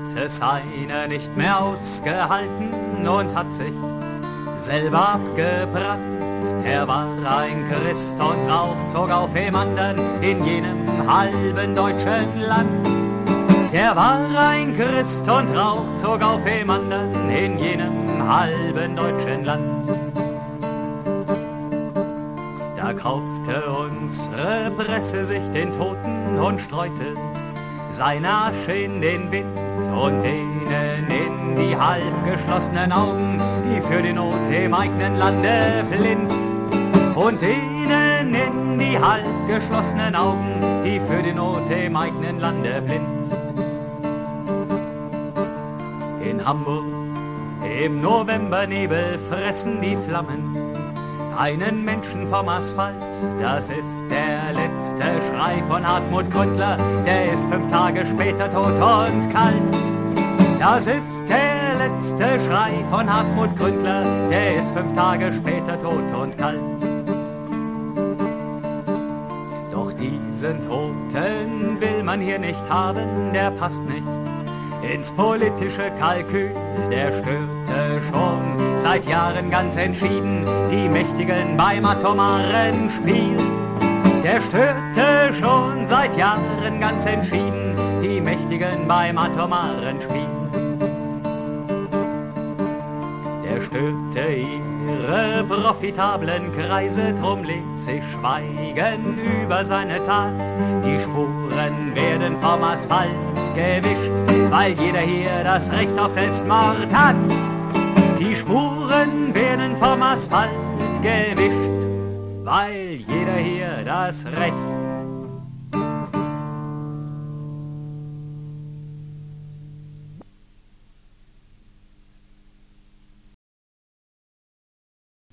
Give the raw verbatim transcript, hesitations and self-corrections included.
es einer nicht mehr ausgehalten und hat sich selber abgebrannt. Der war ein Christ und Rauch zog auf ihm anderen in jenem halben deutschen Land. Der war ein Christ und Rauch zog auf ihm anderen in jenem halben deutschen Land. Da kaufte unsere Presse sich den Toten und streute seine Asche in den Wind und denen in die halb geschlossenen Augen, die für die Not im eigenen Lande blind. Und denen in die halb geschlossenen Augen, die für die Not im eigenen Lande blind. In Hamburg im Novembernebel fressen die Flammen einen Menschen vom Asphalt. Das ist der letzte Schrei von Hartmut Gründler, der ist fünf Tage später tot und kalt. Das ist der letzte Schrei von Hartmut Gründler, der ist fünf Tage später tot und kalt. Doch diesen Toten will man hier nicht haben, der passt nicht ins politische Kalkül, der störte schon seit Jahren ganz entschieden die Mächtigen beim atomaren Spiel. Der störte schon seit Jahren ganz entschieden die Mächtigen beim atomaren Spiel. Der störte ihre profitablen Kreise, drum legt sich Schweigen über seine Tat. Die Spuren werden vom Asphalt gewischt, weil jeder hier das Recht auf Selbstmord hat. Die Spuren werden vom Asphalt gewischt, weil jeder hier das Recht